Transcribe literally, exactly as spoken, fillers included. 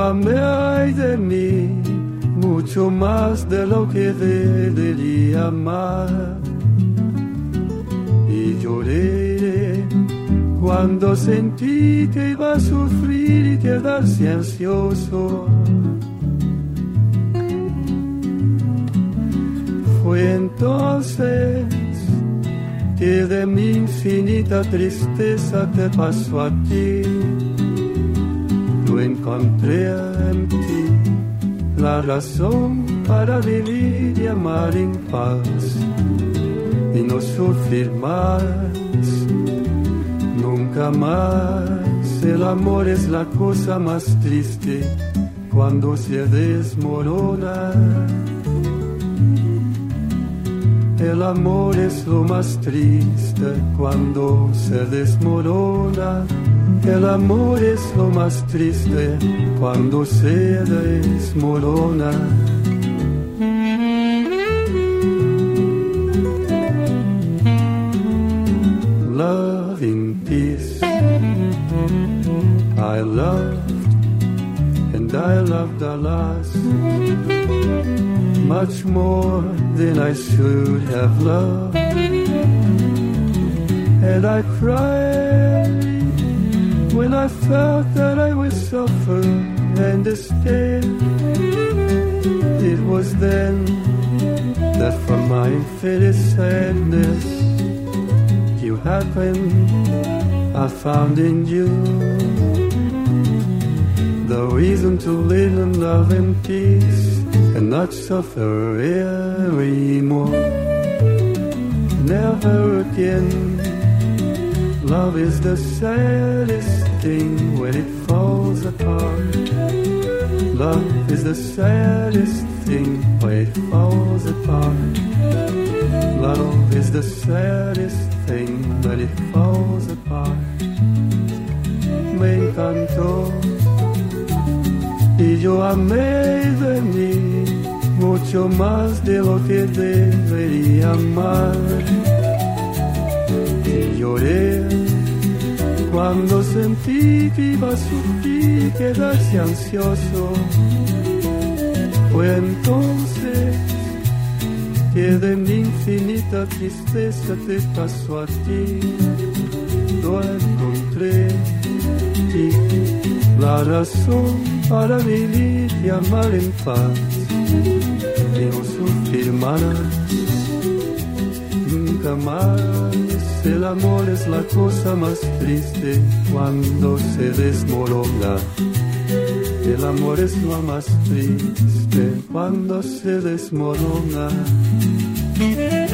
amé de mí mucho más de lo que debería amar. Y lloré cuando sentí que iba a sufrir y quedarse ansioso. Fue entonces que de mi infinita tristeza te pasó a ti. Lo encontré en ti, la razón para vivir y amar en paz y no sufrir más, nunca más. El amor es la cosa más triste cuando se desmorona. El amor es lo más triste cuando se desmorona. El amor es lo más triste cuando se desmorona. Love in peace. I loved and I loved alas much more than I should have loved. And I cried when I felt that I would suffer and despair. It was then that from my infinite sadness you happened, I found in you the reason to live in love and peace and not suffer anymore. Never again. Love is the saddest thing when it falls apart. Love is the saddest thing when it falls apart. Love is the saddest thing when it falls apart. Me encantó y yo amé de mí mucho más de lo que debería amar. Y lloré cuando sentí que iba a sufrir y quedarse ansioso. Fue entonces que de mi infinita tristeza te pasó a ti. Lo encontré y la razón para vivir y amar en paz y no sufrir más, nunca más. El amor es la cosa más triste cuando se desmorona. El amor es lo más triste cuando se desmorona.